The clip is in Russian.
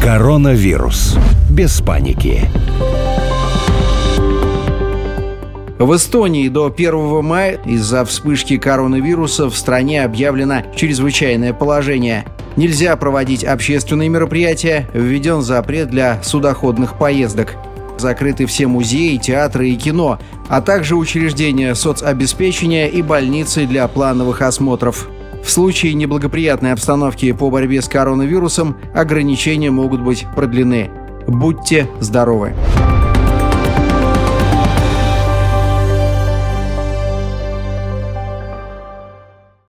Коронавирус. Без паники. В Эстонии до 1 мая из-за вспышки коронавируса в стране объявлено чрезвычайное положение. Нельзя проводить общественные мероприятия, введен запрет для судоходных поездок. Закрыты все музеи, театры и кино, а также учреждения соцобеспечения и больницы для плановых осмотров. В случае неблагоприятной обстановки по борьбе с коронавирусом ограничения могут быть продлены. Будьте здоровы!